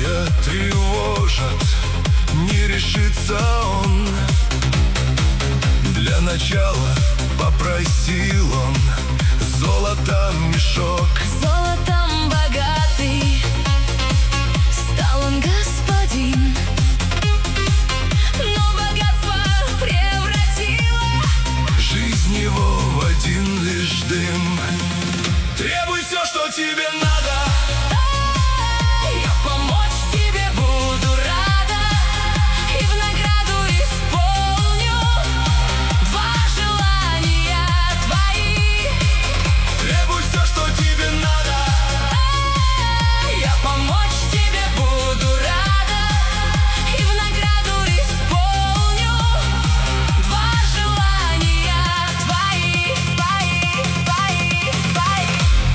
сердце тревожит, не решится он. Для начала попросил он золотом мешок. Золотом богатый стал он господин, но богатство превратило жизнь его в один лишь дым. Требуй все, что тебе надо. Я помочь тебе буду рада, и в награду исполню два желания твои. Требуй все, что тебе надо. Я помочь тебе буду рада, и в награду исполню два желания твои, твои, твои, твои.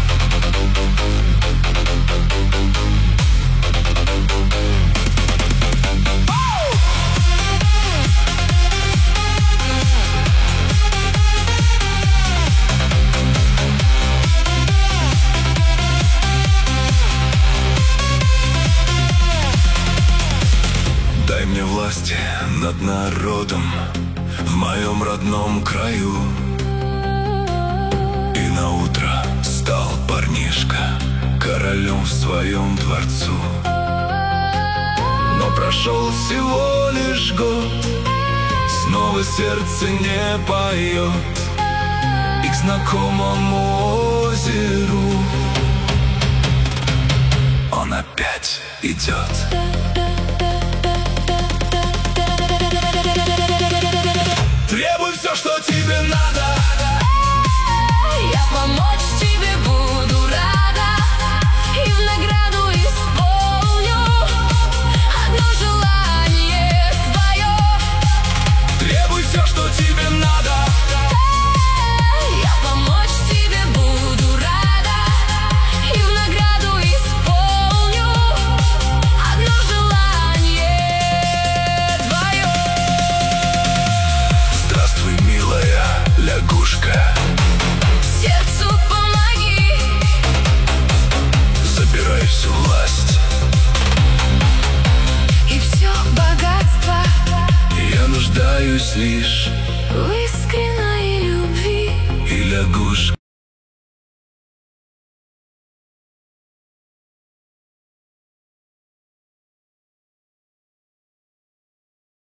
Дай мне власти над народом в моем родном краю. И наутро стал парнишка королем в своем дворцу. Но прошел всего лишь год, снова сердце не поет, и к знакомому озеру он опять идет. Требуй все, что тебе надо. Я помочь тебе буду рада, и в награду исполню одно желание твое. Требуй все, что тебе надо. Я помочь тебе буду рада, и в награду исполню одно желание твое. Здравствуй, милая лягушка, Сердцу помоги, забирай всю власть и все богатство Я нуждаюсь лишь в искренней любви. и лягушка.